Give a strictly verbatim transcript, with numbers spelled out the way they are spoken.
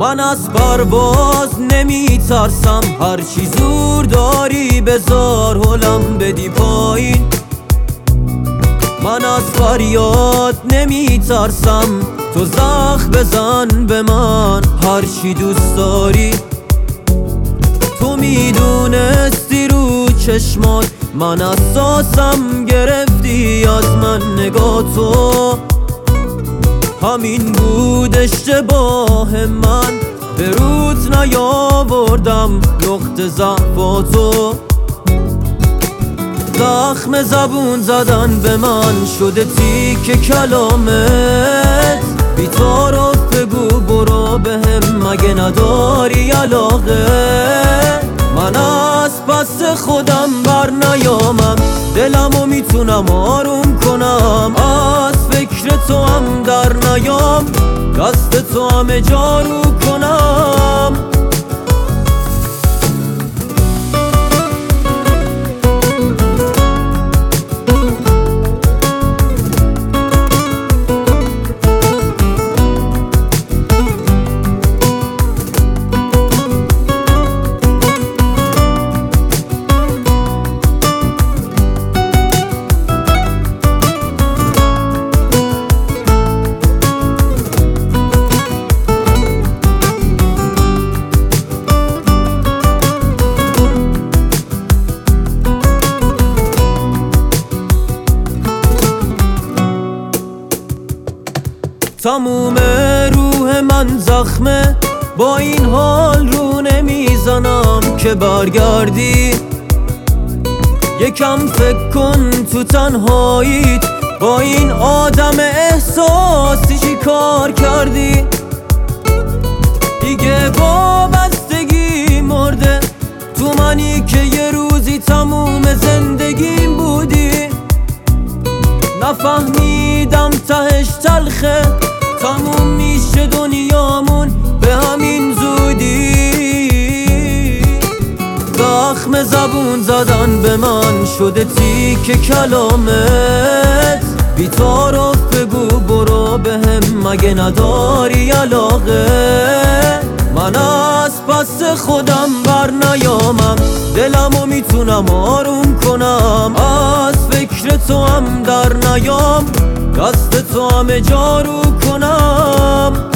من از پرواز نمی ترسم، هرچی زور داری بذار هلم بدی پایین. من از فریاد نمی ترسم، تو زخم بزن به من هرچی دوست داری. تو میدونستی رو چشمات من اساسم گرفتی از من، نگاه تو همین بود اشتباه من. به روت نیاوردم نقطه ضعفاتو، زخم زبون زدن به من شده تیک کلامت. بی تعارف بگو برو بهم مگه نداری علاقه. من از پس خودم بر نیامم، دلمو میتونم آروم کنم. از فکر تو هم در نیام، دست تو همه جارو کنم. تموم روح من زخمه، با این حال رو نمیزنم که برگردی. یکم فکر کن تو تنهاییت، با این آدم احساسی چی کار کردی. دیگه وابستگی مرده تو منی که یه روزی تموم زندگیم بودی. نفهمیدم تهش تلخه، تموم میشه دنیامون به همین زودی. زخم زبون زدن به من شده تیک کلامت. بی تعارف بگو برو بهم مگه نداری علاقه. من از پس خودم بر نیامم، دلمو میتونم آروم کنم. از فکر تو هم در نیام، دست تو همه جارو کنم.